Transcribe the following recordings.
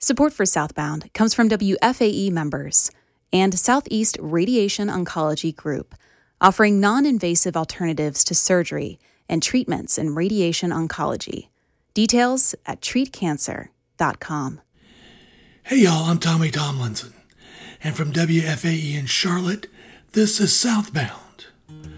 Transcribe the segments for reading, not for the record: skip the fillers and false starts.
Support for Southbound comes from WFAE members and Southeast Radiation Oncology Group, offering non-invasive alternatives to surgery and treatments in radiation oncology. Details at treatcancer.com. Hey y'all, I'm Tommy Tomlinson, and from WFAE in Charlotte, this is Southbound.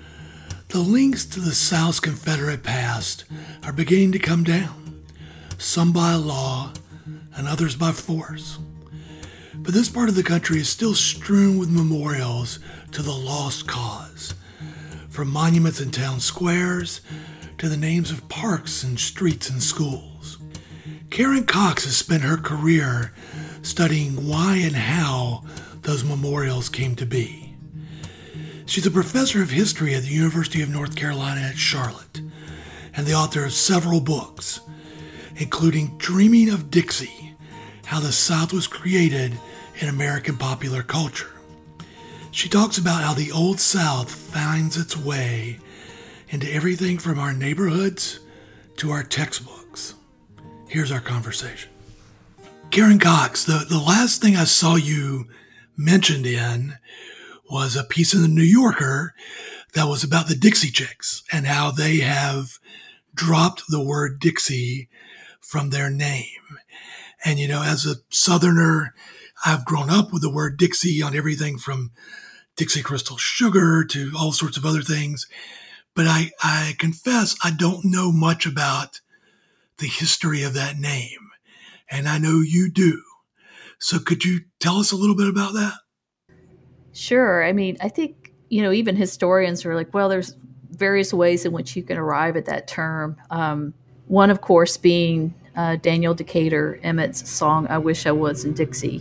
The links to the South's Confederate past are beginning to come down, some by law and others by force. But this part of the country is still strewn with memorials to the lost cause, from monuments in town squares to the names of parks and streets and schools. Karen Cox has spent her career studying why and how those memorials came to be. She's a professor of history at the University of North Carolina at Charlotte and the author of several books, including Dreaming of Dixie, How the South Was Created in American Popular Culture. She talks about how the Old South finds its way into everything from our neighborhoods to our textbooks. Here's our conversation. Karen Cox, the last thing I saw you mentioned in was a piece in the New Yorker that was about the Dixie Chicks and how they have dropped the word Dixie from their name. And, as a Southerner, I've grown up with the word Dixie on everything from Dixie Crystal Sugar to all sorts of other things. But I confess I don't know much about the history of that name. And I know you do. So could you tell us a little bit about that? Sure. I mean, I think, even historians are like, well, there's various ways in which you can arrive at that term. One, of course, being Daniel Decatur Emmett's song, I Wish I Was in Dixie,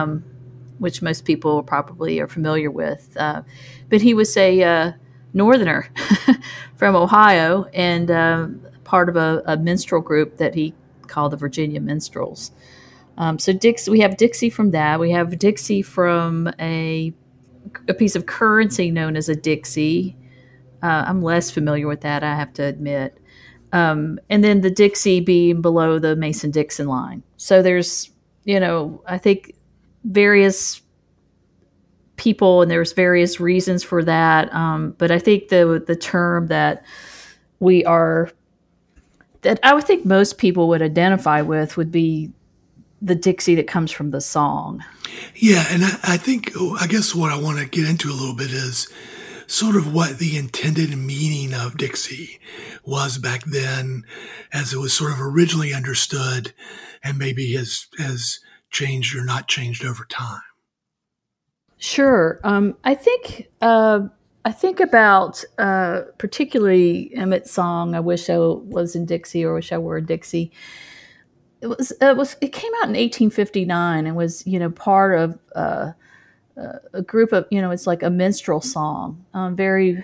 which most people probably are familiar with. But he was a Northerner from Ohio and part of a minstrel group that he called the Virginia Minstrels. So we have Dixie from that. We have Dixie from a piece of currency known as a Dixie. I'm less familiar with that, I have to admit. And then the Dixie being below the Mason-Dixon line. So there's, I think various people and there's various reasons for that. But I think the term that I would think most people would identify with would be the Dixie that comes from the song. Yeah, and I guess what I want to get into a little bit is sort of what the intended meaning of Dixie was back then as it was sort of originally understood and maybe has changed or not changed over time. Sure. I think about particularly Emmett's song, I Wish I Was in Dixie or Wish I Were in Dixie. It came out in 1859 and was, part of a group of, it's like a minstrel song, very,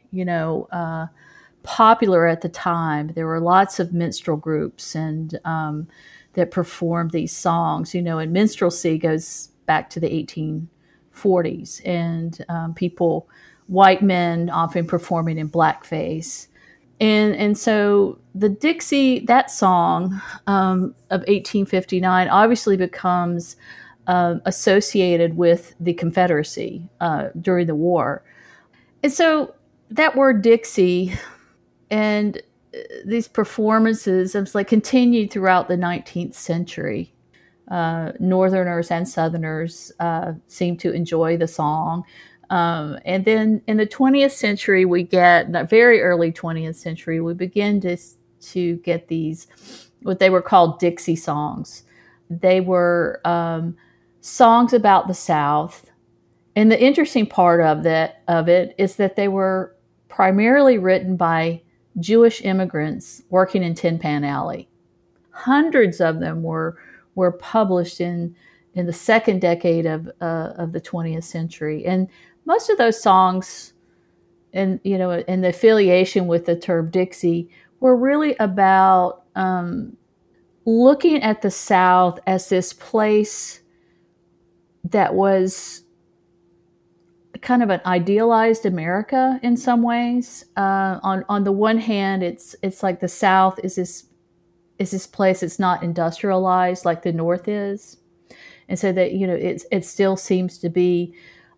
popular at the time. There were lots of minstrel groups and that performed these songs, and minstrelsy goes back to the 1840s and white men often performing in blackface. And so the Dixie, that song of 1859 obviously becomes associated with the Confederacy during the war. And so that word Dixie and these performances continued throughout the 19th century. Northerners and Southerners seemed to enjoy the song. And then in the 20th century, the very early 20th century, we begin to get these, what they were called Dixie songs. They were songs about the South. And the interesting part of it is that they were primarily written by Jewish immigrants working in Tin Pan Alley. Hundreds of them were published in the second decade of the 20th century. And most of those songs and the affiliation with the term Dixie were really about looking at the South as this place that was kind of an idealized America in some ways. On the one hand, it's like the South is this place that's not industrialized like the North is. and so that it still seems to be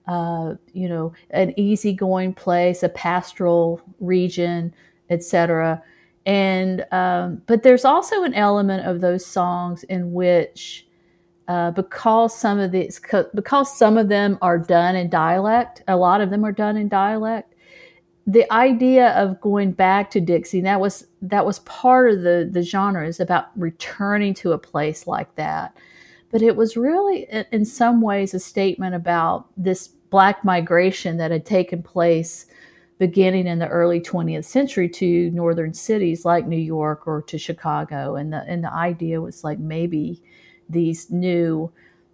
an easygoing place, a pastoral region, etc. And but there's also an element of those songs in which, because some of them are done in dialect, a lot of them are done in dialect. The idea of going back to Dixie, that was part of the genre, is about returning to a place like that. But it was really, in some ways, a statement about this Black migration that had taken place beginning in the early 20th century to northern cities like New York or to Chicago. And the idea was like maybe these new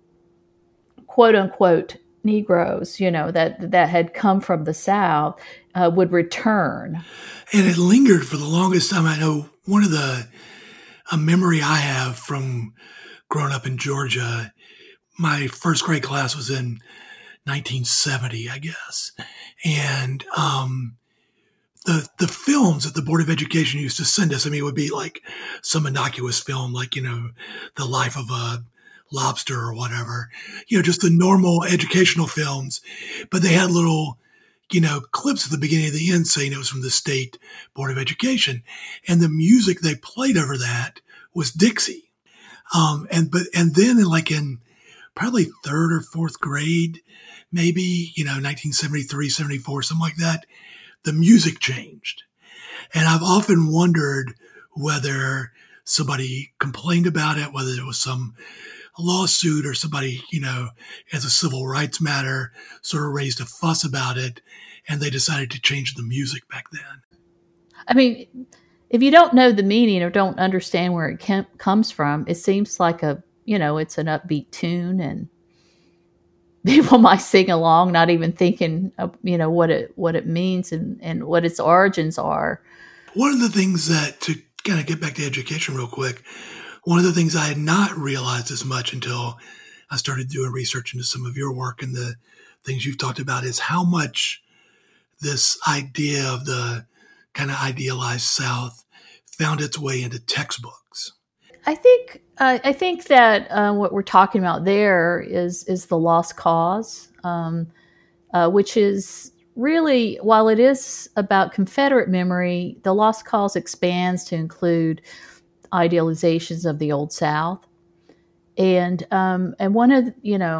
quote unquote Negroes, that had come from the South, would return. And it lingered for the longest time. I know a memory I have from growing up in Georgia, my first grade class was in 1970, I guess. And the films that the Board of Education used to send us, it would be like some innocuous film, like, The Life of a Lobster or whatever, just the normal educational films. But they had little, clips at the beginning and the end saying it was from the State Board of Education. And the music they played over that was Dixie. And then in probably third or fourth grade, maybe, 1973, 74, something like that, the music changed. And I've often wondered whether somebody complained about it, whether there was some lawsuit or somebody, as a civil rights matter, sort of raised a fuss about it, and they decided to change the music back then. If you don't know the meaning or don't understand where it comes from, it seems like it's an upbeat tune, and people might sing along, not even thinking of, what it means and what its origins are. One of the things that, to kind of get back to education real quick, one of the things I had not realized as much until I started doing research into some of your work and the things you've talked about is how much this idea of the kind of idealized South found its way into textbooks. I think that what we're talking about there is the lost cause, which is really, while it is about Confederate memory, the lost cause expands to include idealizations of the Old South, and one of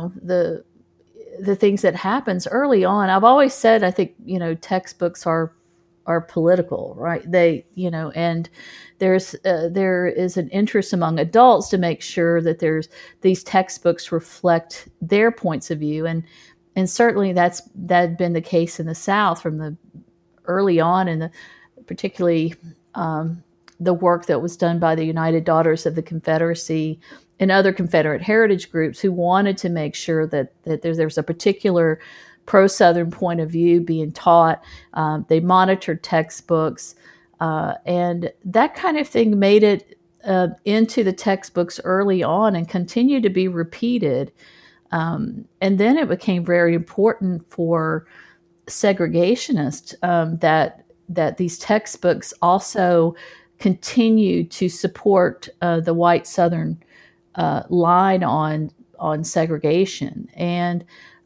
the things that happens early on. I've always said I think textbooks are political, right? They and there is an interest among adults to make sure that these textbooks reflect their points of view, and certainly that had been the case in the South from the early on, and particularly the work that was done by the United Daughters of the Confederacy and other Confederate heritage groups who wanted to make sure that there's a particular pro-Southern point of view being taught. They monitored textbooks, and that kind of thing made it into the textbooks early on and continued to be repeated. And then it became very important for segregationists that these textbooks also continued to support the white Southern line on segregation, and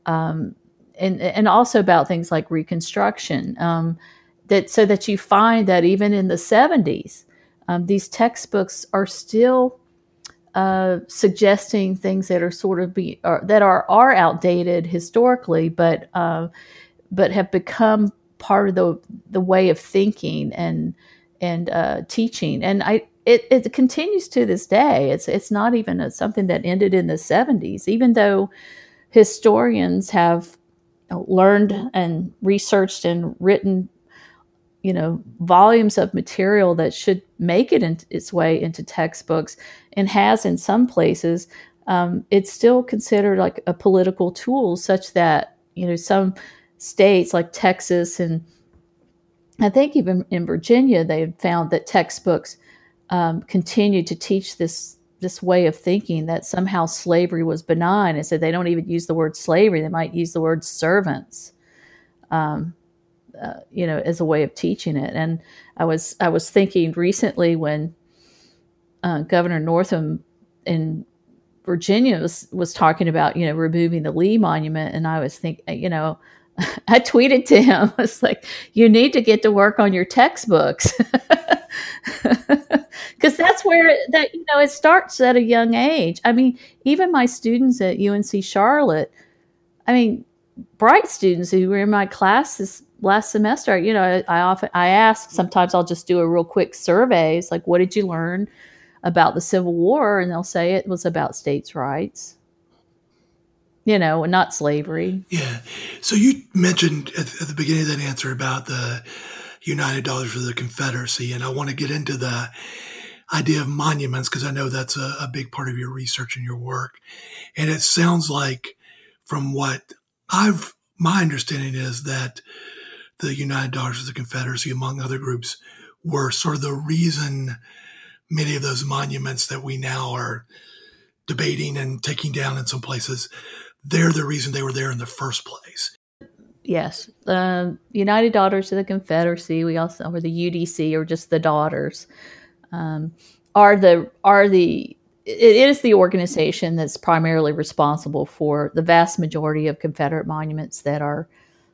also about things like Reconstruction. So that you find that even in the 70s, these textbooks are still suggesting things that are sort of that are outdated historically, but have become part of the way of thinking and teaching. And it continues to this day. It's not even something that ended in the 70s, even though historians have learned and researched and written volumes of material that should make it its way into textbooks, and has in some places. It's still considered like a political tool, such that some states like Texas, and I think even in Virginia, they had found that textbooks continued to teach this way of thinking, that somehow slavery was benign, and so they don't even use the word slavery; they might use the word servants. As a way of teaching it. And I was thinking recently when Governor Northam Virginia was talking about, removing the Lee Monument. And I was thinking, I tweeted to him, I was like, you need to get to work on your textbooks. Because that's where it starts at a young age. I mean, even my students at UNC Charlotte, bright students who were in my class this last semester, I ask, sometimes I'll just do a real quick survey. It's like, what did you learn about the Civil War? And they'll say it was about states' rights, and not slavery. Yeah. So you mentioned at the beginning of that answer about the United Daughters of the Confederacy, and I want to get into the idea of monuments because I know that's a big part of your research and your work. And it sounds like, from what my understanding is, that the United Daughters of the Confederacy, among other groups, were sort of the reason many of those monuments that we now are debating and taking down in some places, they're the reason they were there in the first place. Yes. United Daughters of the Confederacy, we also, or the UDC, or just the Daughters, it is the organization that's primarily responsible for the vast majority of Confederate monuments that are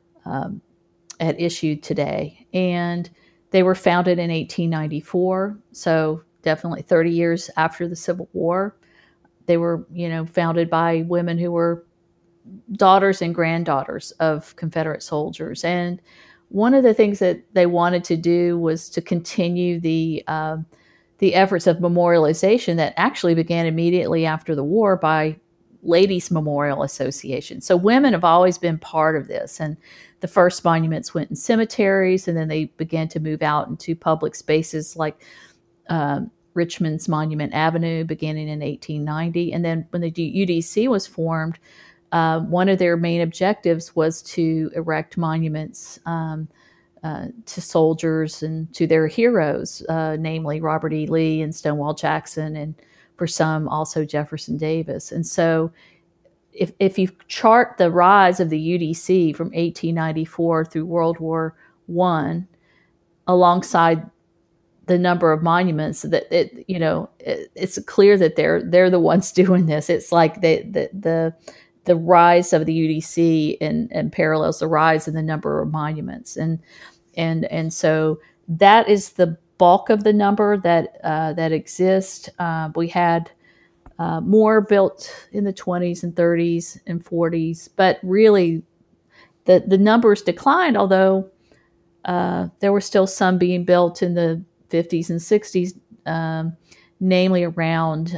at issue today. And they were founded in 1894, so definitely 30 years after the Civil War. They were, founded by women who were daughters and granddaughters of Confederate soldiers. And one of the things that they wanted to do was to continue the efforts of memorialization that actually began immediately after the war by Ladies Memorial Association. So women have always been part of this. And the first monuments went in cemeteries, and then they began to move out into public spaces like Richmond's Monument Avenue beginning in 1890. And then when the UDC was formed, one of their main objectives was to erect monuments to soldiers and to their heroes, namely Robert E. Lee and Stonewall Jackson, and for some also Jefferson Davis. And so if you chart the rise of the UDC from 1894 through World War I, alongside the number of monuments, that it's clear that they're the ones doing this. It's like the rise of the UDC and parallels the rise in the number of monuments, and so that is the bulk of the number that exists. We had more built in the 20s and 30s and 40s, but really the numbers declined, although there were still some being built in the 50s and 60s, namely around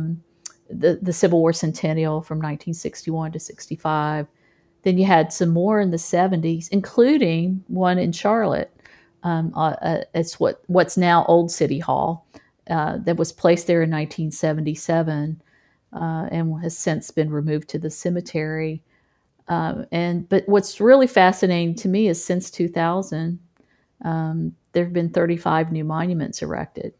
the Civil War centennial from 1961 to 65. Then you had some more in the 70s, including one in Charlotte. It's what's now Old City Hall, that was placed there in 1977 and has since been removed to the cemetery. But what's really fascinating to me is since 2000, there have been 35 new monuments erected.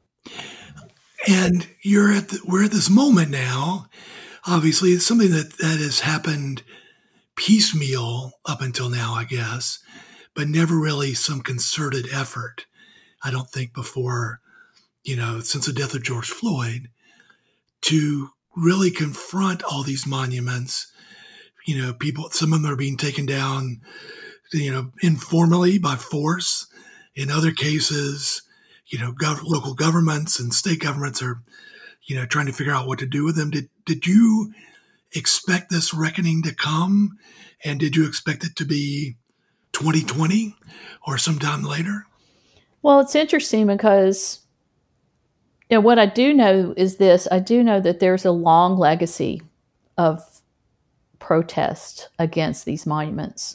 And we're at this moment now. Obviously, it's something that has happened piecemeal up until now, I guess, but never really some concerted effort. I don't think before, since the death of George Floyd, to really confront all these monuments. People, some of them are being taken down, informally by force. In other cases, local governments and state governments are, trying to figure out what to do with them. Did you expect this reckoning to come? And did you expect it to be 2020 or sometime later? Well, it's interesting because, what I do know is this. I do know that there's a long legacy of protest against these monuments.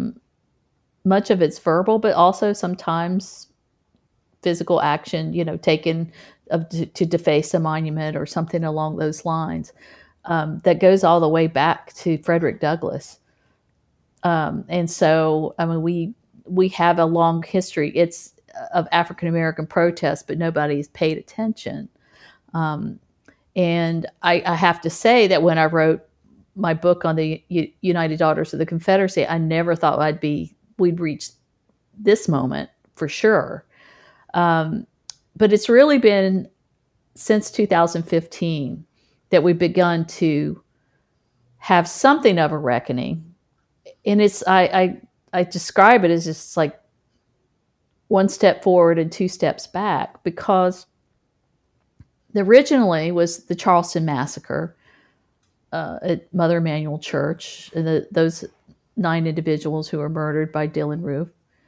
Much of it's verbal, but also sometimes physical action, taken to deface a monument or something along those lines. That goes all the way back to Frederick Douglass. And so, we have a long history. It's of African-American protests, but nobody's paid attention. And I have to say that when I wrote my book on the United Daughters of the Confederacy, I never thought we'd reach this moment for sure. But it's really been since 2015 that we've begun to have something of a reckoning. And it's I describe it as just like one step forward and two steps back, because originally was the Charleston Massacre at Mother Emanuel Church, and those 9 individuals who were murdered by Dylann Roof,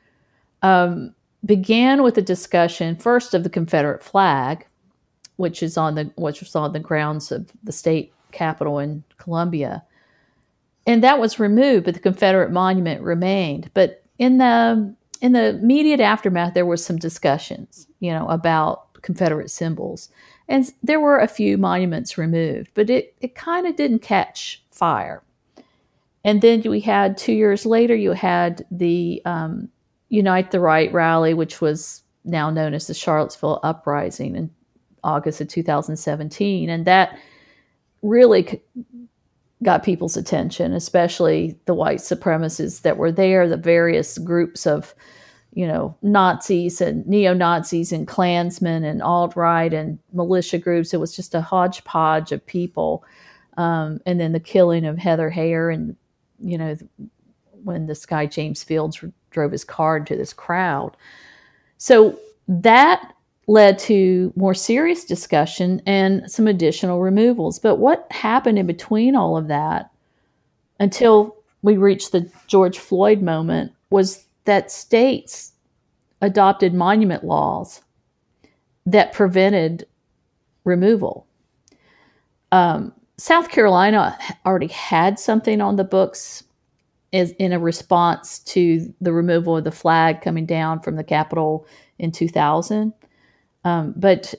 began with a discussion first of the Confederate flag, which was on the grounds of the state capitol in Columbia, and that was removed, but the Confederate monument remained. But in the immediate aftermath, there was some discussions, about Confederate symbols, and there were a few monuments removed, but it kind of didn't catch fire. And then we had 2 years later, you had the Unite the Right rally, which was now known as the Charlottesville Uprising in August of 2017. And that really got people's attention, especially the white supremacists that were there, the various groups of, Nazis and neo-Nazis and Klansmen and alt-right and militia groups. It was just a hodgepodge of people. And then the killing of Heather Heyer, and, when this guy James Fields drove his car into this crowd. So that led to more serious discussion and some additional removals. But what happened in between all of that, until we reached the George Floyd moment, was that states adopted monument laws that prevented removal. South Carolina already had something on the books in a response to the removal of the flag coming down from the Capitol in 2000. But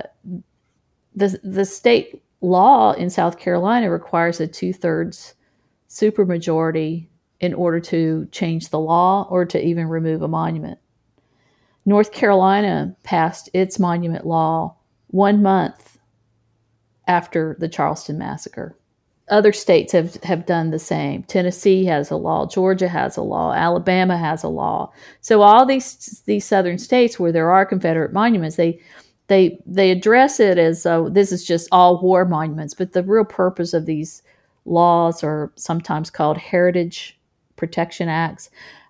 the state law in South Carolina requires a 2/3 supermajority in order to change the law or to even remove a monument. North Carolina passed its monument law 1 month after the Charleston Massacre. Other states have done the same. Tennessee has a law. Georgia has a law. Alabama has a law. So all these southern states where there are Confederate monuments, they address it as this is just all war monuments. But the real purpose of these laws are sometimes called Heritage Protection Acts.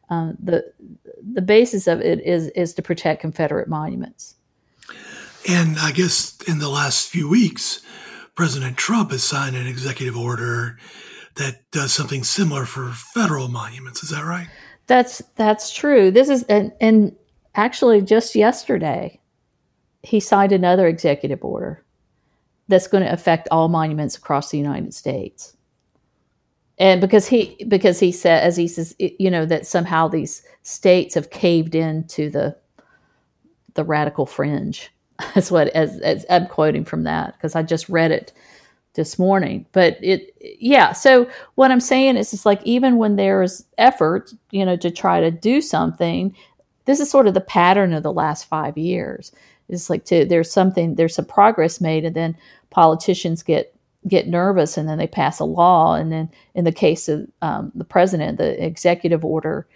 The basis of it is to protect Confederate monuments. And I guess in the last few weeks, President Trump has signed an executive order that does something similar for federal monuments. Is that right? That's true. This is and actually just yesterday, he signed another executive order that's going to affect all monuments across the United States. And because he said, as he says, that somehow these states have caved into the radical fringe. That's what, as I'm quoting from that, because I just read it this morning. But so what I'm saying is, it's like, even when there's effort, to try to do something, this is sort of the pattern of the last 5 years. It's like there's some progress made, and then politicians get nervous, and then they pass a law, and then in the case of the president, the executive order,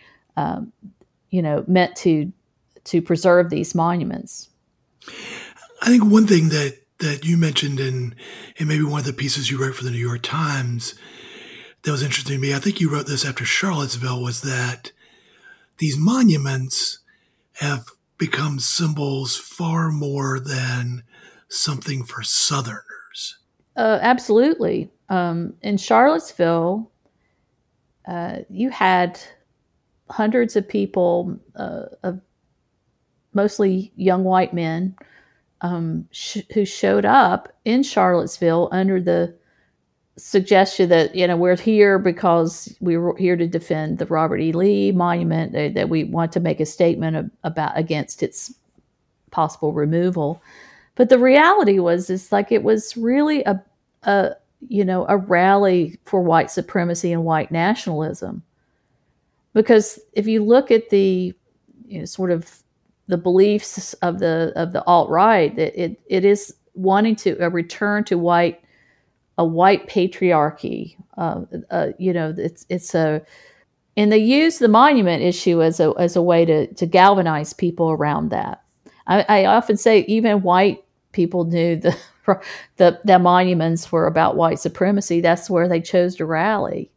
meant to preserve these monuments. I think one thing that you mentioned in maybe one of the pieces you wrote for the New York Times that was interesting to me, I think you wrote this after Charlottesville, was that these monuments have become symbols far more than something for Southerners. Absolutely. In Charlottesville, you had hundreds of people, mostly young white men, who showed up in Charlottesville under the suggestion that, we're here because we were here to defend the Robert E. Lee monument, that we want to make a statement against its possible removal. But the reality was, it was really a rally for white supremacy and white nationalism. Because if you look at the sort of the beliefs of the alt-right, it is wanting to return to a white patriarchy. And they use the monument issue as a way to galvanize people around that. I often say even white people knew the the monuments were about white supremacy, that's where they chose to rally.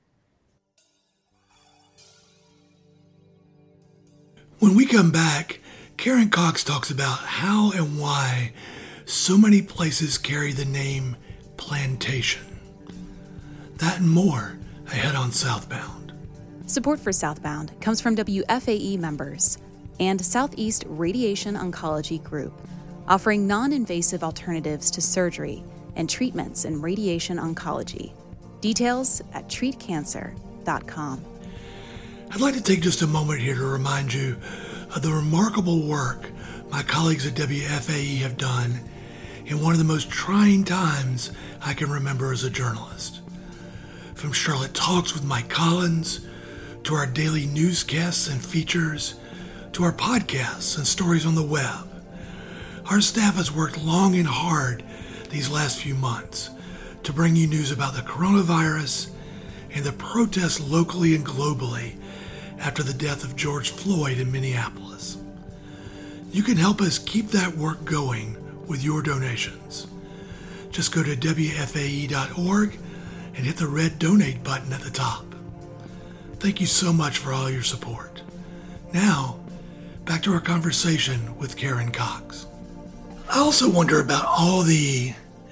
When we come back, Karen Cox talks about how and why so many places carry the name Plantation. That and more ahead on Southbound. Support for Southbound comes from WFAE members and Southeast Radiation Oncology Group, offering non-invasive alternatives to surgery and treatments in radiation oncology. Details at treatcancer.com. I'd like to take just a moment here to remind you of the remarkable work my colleagues at WFAE have done in one of the most trying times I can remember as a journalist. From Charlotte Talks with Mike Collins, to our daily newscasts and features, to our podcasts and stories on the web, our staff has worked long and hard these last few months to bring you news about the coronavirus and the protests locally and globally after the death of George Floyd in Minneapolis. You can help us keep that work going with your donations. Just go to WFAE.org and hit the red donate button at the top. Thank you so much for all your support. Now, back to our conversation with Karen Cox. I also wonder about all the,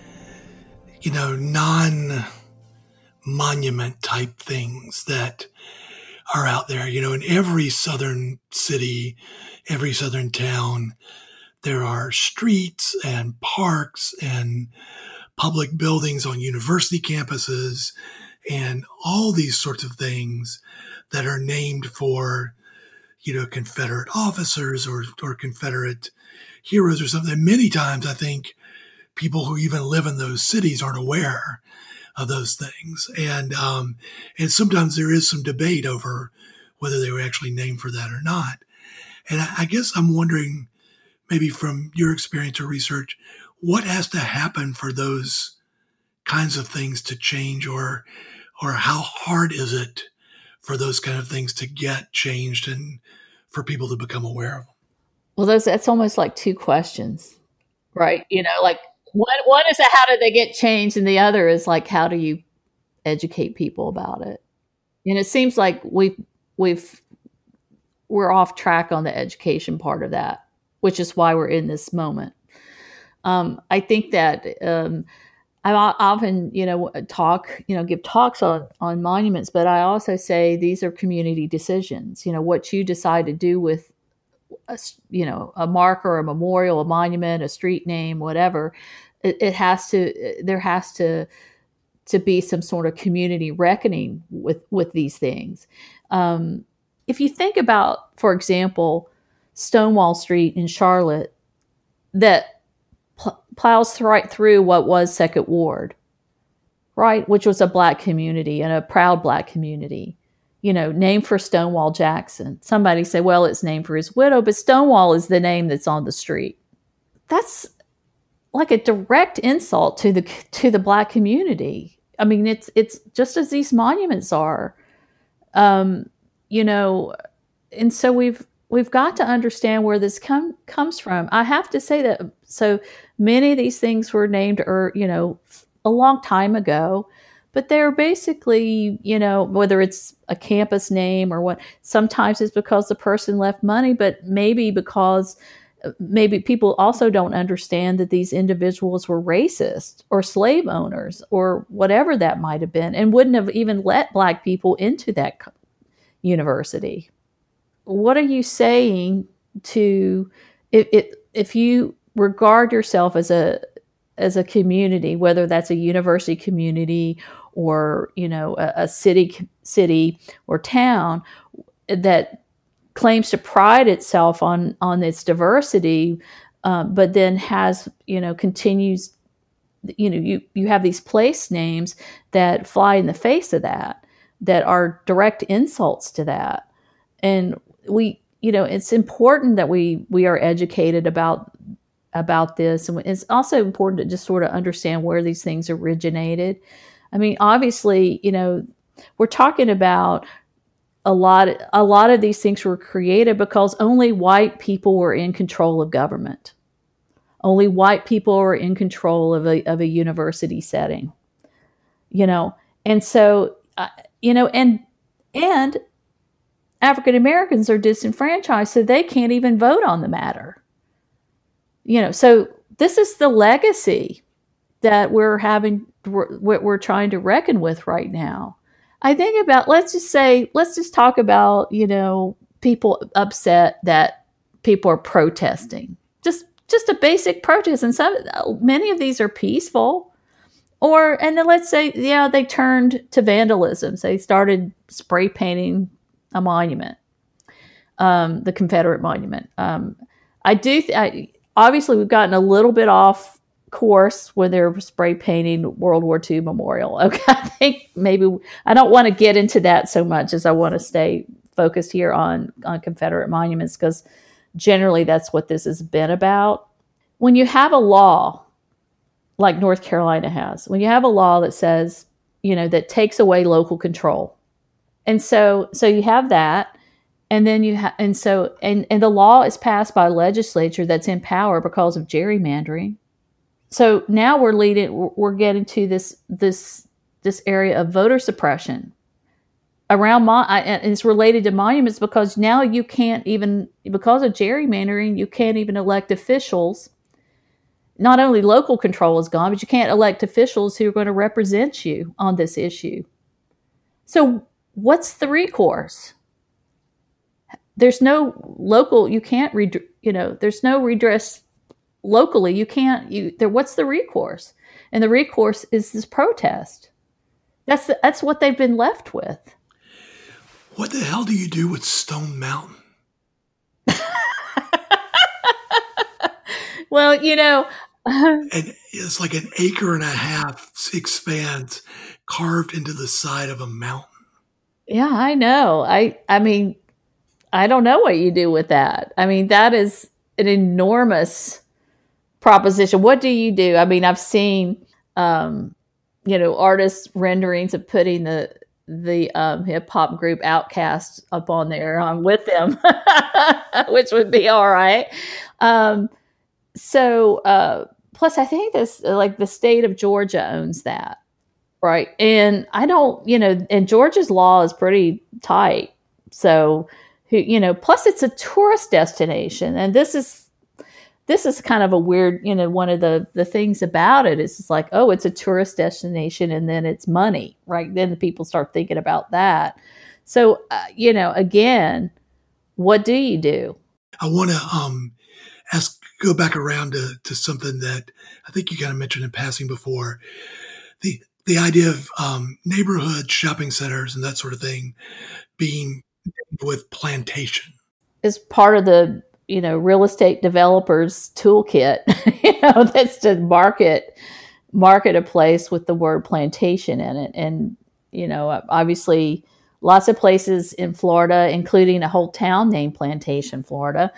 non-monument type things that are out there. In every southern city, every southern town, there are streets and parks and public buildings on university campuses and all these sorts of things that are named for, Confederate officers or Confederate heroes or something. And many times I think people who even live in those cities aren't aware of those things. And sometimes there is some debate over whether they were actually named for that or not. And I guess I'm wondering, maybe from your experience or research, what has to happen for those kinds of things to change, or how hard is it for those kind of things to get changed and for people to become aware of them? Well, that's almost like two questions, right? Like one is how did they get changed, and the other is like how do you educate people about it? And it seems like we're off track on the education part of that, which is why we're in this moment. I think that I often, give talks on monuments, but I also say these are community decisions. What you decide to do with a marker, a memorial, a monument, a street name, whatever, there has to be some sort of community reckoning with these things. If you think about, for example, Stonewall Street in Charlotte, that plows right through what was Second Ward, right, which was a Black community and a proud Black community, named for Stonewall Jackson. Somebody say, well, it's named for his widow, but Stonewall is the name that's on the street. That's like a direct insult to the Black community. I mean, it's just as these monuments are, and so we've got to understand where this comes from. I have to say that so many of these things were named, a long time ago, but they're basically, whether it's a campus name or what, sometimes it's because the person left money, but maybe because maybe people also don't understand that these individuals were racist or slave owners or whatever that might have been, and wouldn't have even let Black people into that university. What are you saying to if you regard yourself as a community, whether that's a university community or a city or town that claims to pride itself on its diversity, but then has continues, you have these place names that fly in the face of that are direct insults to that. And it's important that we are educated about this. And it's also important to just sort of understand where these things originated. I mean, obviously, we're talking about a lot of these things were created because only white people were in control of government. Only white people are in control of a university setting, and so, and African Americans are disenfranchised, so they can't even vote on the matter. So this is the legacy that we're trying to reckon with right now. I think about, let's just talk about, people upset that people are protesting. Just a basic protest. And many of these are peaceful. And then let's say, they turned to vandalism. So they started spray painting a monument, the Confederate monument. Obviously we've gotten a little bit off course when they're spray painting World War II memorial. Okay, I think maybe I don't want to get into that so much as I want to stay focused here on Confederate monuments, because generally that's what this has been about. When you have a law like North Carolina has, when you have a law that says, that takes away local control, and so you have that, and then and the law is passed by a legislature that's in power because of gerrymandering. So now we're getting to this area of voter suppression around and it's related to monuments, because now you can't even, because of gerrymandering, you can't even elect officials. Not only local control is gone, but you can't elect officials who are going to represent you on this issue. So what's the recourse? There's no local, you can't, there's no redress locally. You can't, what's the recourse? And the recourse is this protest. That's what they've been left with. What the hell do you do with Stone Mountain? Well, and it's like an acre and a half expanse carved into the side of a mountain. Yeah, I know. I mean, I don't know what you do with that. I mean, that is an enormous proposition. What do you do? I mean, I've seen, artists renderings of putting the hip hop group Outkast up on there with them, which would be all right. Plus I think this, like, the state of Georgia owns that. Right. And I don't, and Georgia's law is pretty tight. So, plus it's a tourist destination. And this is kind of a weird, one of the things about it is it's like, oh, it's a tourist destination and then it's money, right? Then the people start thinking about that. So, again, what do you do? I want to go back around to something that I think you kind of mentioned in passing before. The idea of neighborhood shopping centers and that sort of thing being with plantation. Is part of the, real estate developers toolkit, that's to market a place with the word plantation in it. And, obviously lots of places in Florida, including a whole town named Plantation, Florida,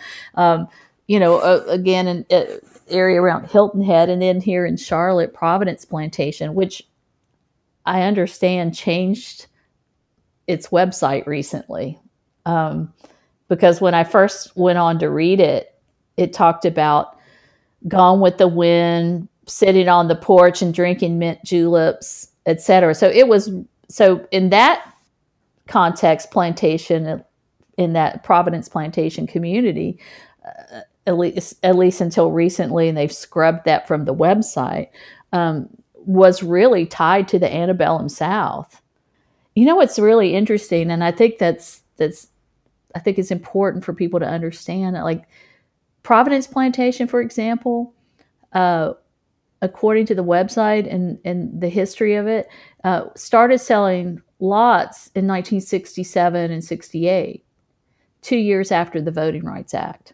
again, an area around Hilton Head, and then here in Charlotte, Providence Plantation, which I understand changed its website recently. Because when I first went on to read it, it talked about Gone with the Wind, sitting on the porch and drinking mint juleps, etc. So in that context, plantation, in that Providence Plantation community, at least until recently, and they've scrubbed that from the website, was really tied to the antebellum South. What's really interesting, and I think I think it's important for people to understand that, like, Providence Plantation, for example, according to the website and the history of it, started selling lots in 1967 and 68, 2 years after the Voting Rights Act.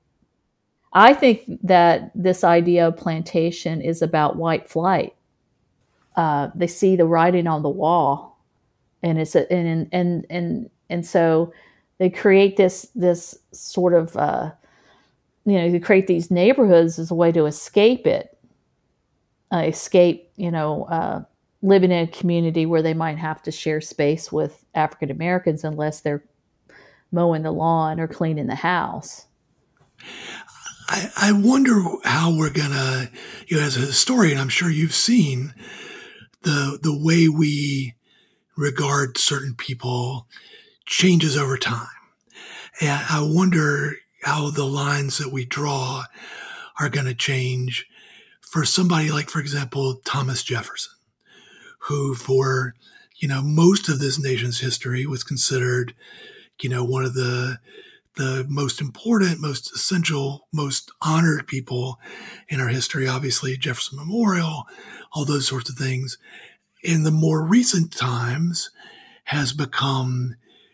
I think that this idea of plantation is about white flight. They see the writing on the wall, and and so they create this sort of they create these neighborhoods as a way to escape it, living in a community where they might have to share space with African Americans unless they're mowing the lawn or cleaning the house. I wonder how we're gonna, as a historian, I'm sure you've seen the way we regard certain people changes over time. And I wonder how the lines that we draw are going to change for somebody like, for example, Thomas Jefferson, who for, most of this nation's history was considered, one of the most important, most essential, most honored people in our history, obviously Jefferson Memorial, all those sorts of things. In the more recent times has become,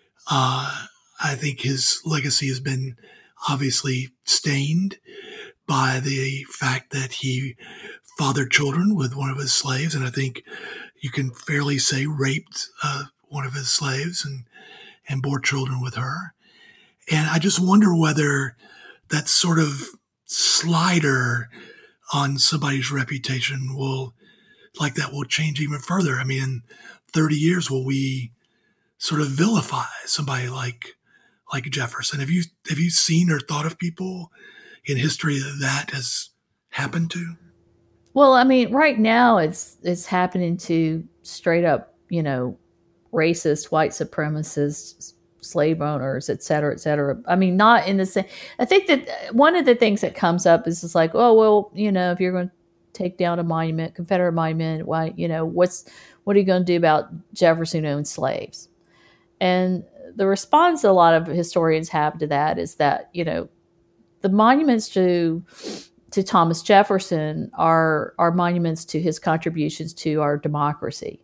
I think his legacy has been obviously stained by the fact that he fathered children with one of his slaves. And I think you can fairly say raped one of his slaves and bore children with her. And I just wonder whether that sort of slider on somebody's reputation will change even further. I mean, in 30 years, will we sort of vilify somebody like Jefferson? Have you seen or thought of people in history that has happened to? Well, I mean, right now it's happening to straight up, racist, white supremacists, slave owners, et cetera, et cetera. I mean, not in the same. I think that one of the things that comes up is just like, oh, well, if you're going to take down a monument, Confederate monument, why, what are you going to do about Jefferson who owned slaves? And the response a lot of historians have to that is that, the monuments to Thomas Jefferson are monuments to his contributions to our democracy.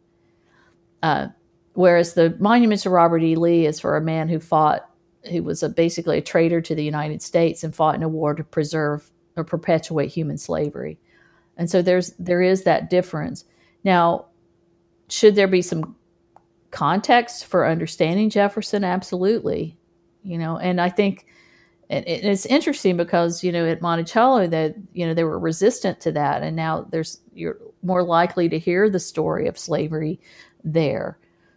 Whereas the monument to Robert E. Lee is for a man who was basically a traitor to the United States and fought in a war to preserve or perpetuate human slavery. And so there is that difference. Now, should there be some context for understanding Jefferson? Absolutely. And I think, and it's interesting because, at Monticello that, they were resistant to that. And now you're more likely to hear the story of slavery there.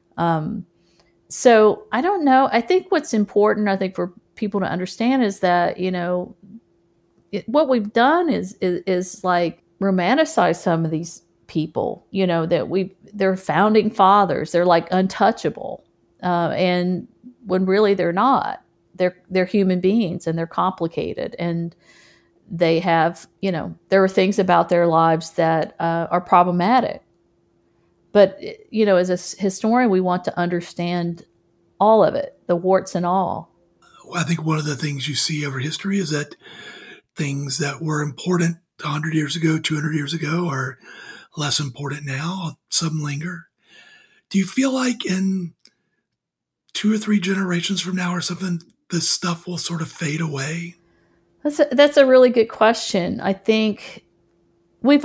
So I don't know. I think what's important, for people to understand is that, what we've done is like romanticize some of these people, that they're founding fathers. They're like untouchable. And when really they're not. They're human beings and they're complicated and they have, there are things about their lives that are problematic. But, as a historian, we want to understand all of it, the warts and all. I think one of the things you see over history is that things that were important 100 years ago, 200 years ago are less important now. Some linger. Do you feel like in 2 or 3 generations from now or something, this stuff will sort of fade away? That's a really good question. I think we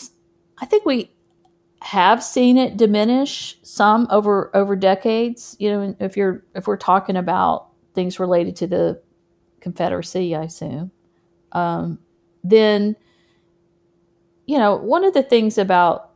have seen it diminish some over decades. If we're talking about things related to the Confederacy, I assume, then one of the things about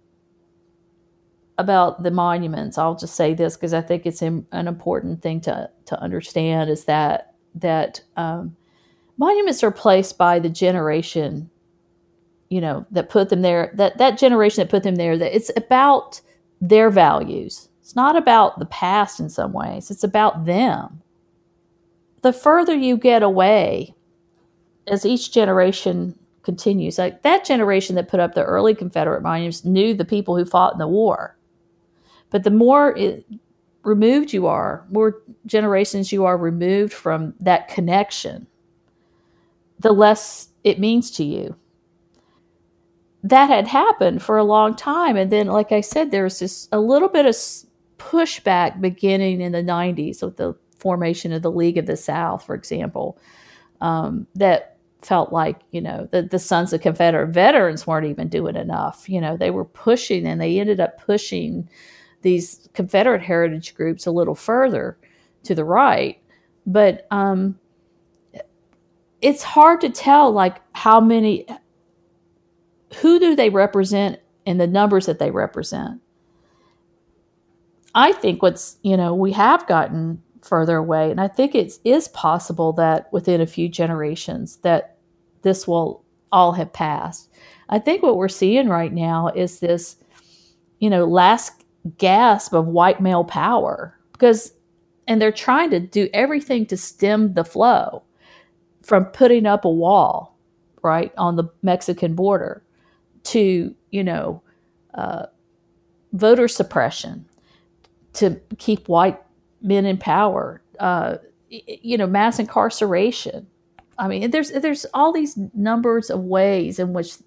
the monuments, I'll just say this because I think it's an important thing to understand, is that monuments are placed by the generation, that put them there, that generation that put them there, that it's about their values. It's not about the past in some ways. It's about them. The further you get away, as each generation continues, like that generation that put up the early Confederate monuments knew the people who fought in the war. But the more removed you are, more generations you are removed from that connection, the less it means to you. That had happened for a long time. And then, like I said, there was just a little bit of pushback beginning in the 90s with the formation of the League of the South, for example, that felt like, the Sons of Confederate Veterans weren't even doing enough. They were pushing, and they ended up pushing these Confederate heritage groups a little further to the right. But it's hard to tell, like, who do they represent and the numbers that they represent. I think we have gotten further away, and I think it is possible that within a few generations that this will all have passed. I think what we're seeing right now is this, last gasp of white male power, and they're trying to do everything to stem the flow, from putting up a wall, right, on the Mexican border to, voter suppression to keep white men in power, mass incarceration. I mean, there's all these numbers of ways in which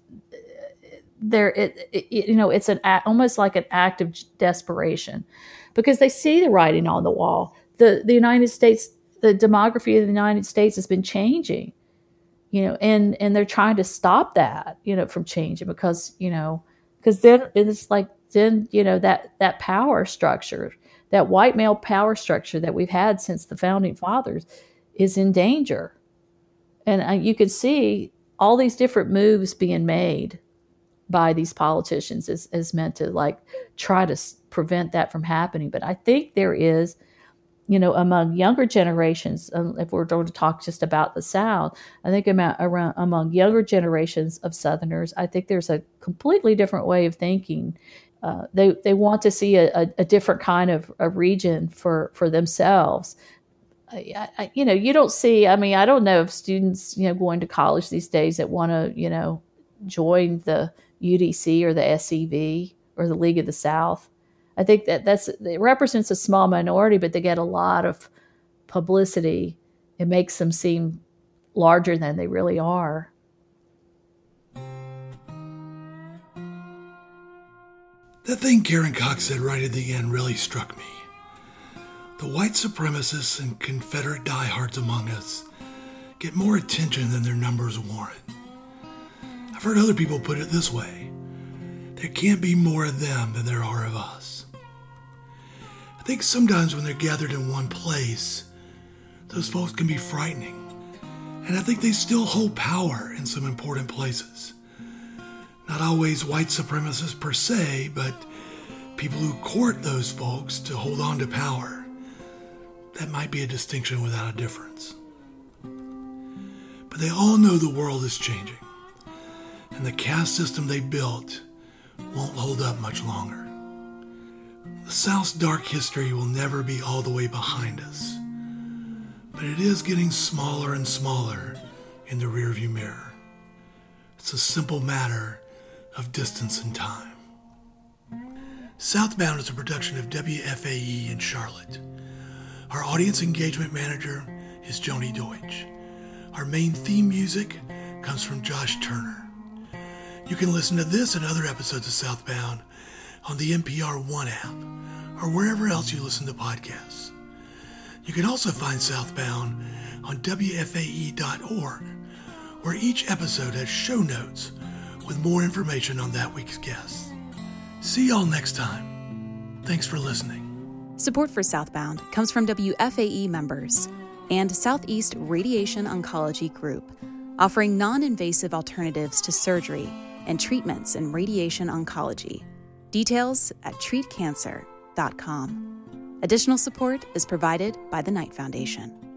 it's almost like an act of desperation, because they see the writing on the wall. The United States, the demography of the United States has been changing, and they're trying to stop that, from changing, because then it's like, that power structure, that white male power structure that we've had since the founding fathers, is in danger. And you can see all these different moves being made by these politicians is meant to try to prevent that from happening. But I think there is, among younger generations, if we're going to talk just about the South, I think among younger generations of Southerners, I think there's a completely different way of thinking. They want to see a different kind of a region for themselves. You don't see, I don't know of students, going to college these days that want to, join the UDC or the SEV or the League of the South. I think it represents a small minority, but they get a lot of publicity. It makes them seem larger than they really are. That thing Karen Cox said right at the end really struck me. The white supremacists and Confederate diehards among us get more attention than their numbers warrant. I've heard other people put it this way: there can't be more of them than there are of us. I think sometimes when they're gathered in one place, those folks can be frightening. And I think they still hold power in some important places. Not always white supremacists per se, but people who court those folks to hold on to power. That might be a distinction without a difference. But they all know the world is changing, and the caste system they built won't hold up much longer. The South's dark history will never be all the way behind us, but it is getting smaller and smaller in the rearview mirror. It's a simple matter of distance and time. Southbound is a production of WFAE in Charlotte. Our audience engagement manager is Joni Deutsch. Our main theme music comes from Josh Turner. You can listen to this and other episodes of Southbound on the NPR One app or wherever else you listen to podcasts. You can also find Southbound on WFAE.org, where each episode has show notes with more information on that week's guests. See y'all next time. Thanks for listening. Support for Southbound comes from WFAE members and Southeast Radiation Oncology Group, offering non-invasive alternatives to surgery and treatments in radiation oncology. Details at treatcancer.com. Additional support is provided by the Knight Foundation.